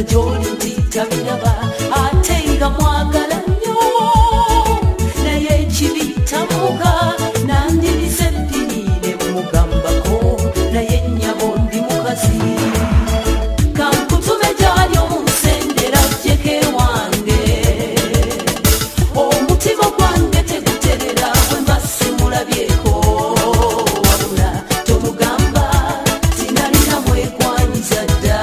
gy'oli nti tabiraba ate nga mwagala nnyo naye ekibi tamuga nandiriza eddini ne mugambako naye nnyabo ndi mukazi kankutume gy'ali omunsendera jjeke wange omutima gwange teguterera bwe mba simulabyeko wabula tomugamba tinalina mwekwanyiza dda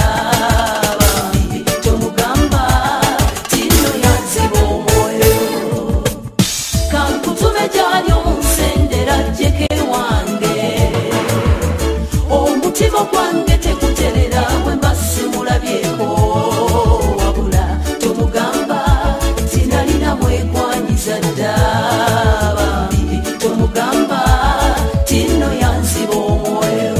tomugamba tino yanziba omwoyo kankutume gy'ali omunsendera jjeke wange omutima gwange teguterera bwe mba simulabyeko wabula tomugamba tinalina mwekwanyiza dda tomugamba tino yanziba omwoyo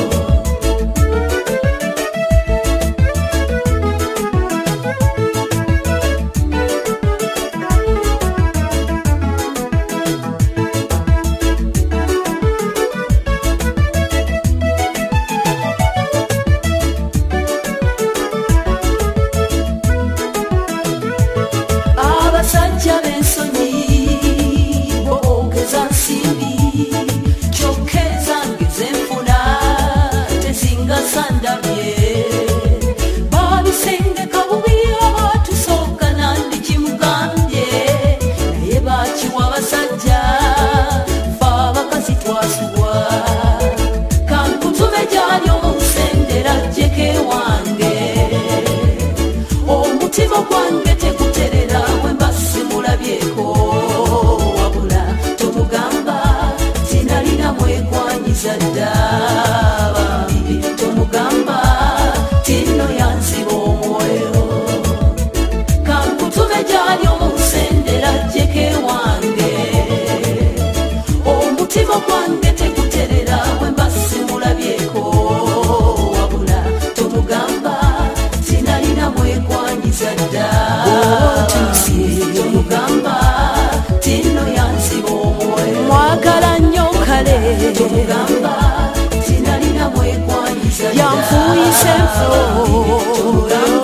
abasajja b'ensonyi boogeza nsimbi kyokka ezange zenfuna tezingasa ndabye babisengeka bubi abatusooka nandikimugambye naye bakiwa abasajja fe abakazi twasubwa kankutume gy'ali omunsendera jjeke wange omutima gwange teguterera bwe mba simulabyeko wabula tomugamba tinalina mwekwanyiza dda tomugamba tino yanziba omwoyo kankutume gy'ali omunsendera jjeke wange omutima gwange teguterera bwe mba simulabyeko wabula tomugamba tinalina mwekwanyiza dda tomugamba tino yanziba omwoyo mwagala nnyo kale tomugamba tinalina mwekwanyiza dda yanfuyisa enfo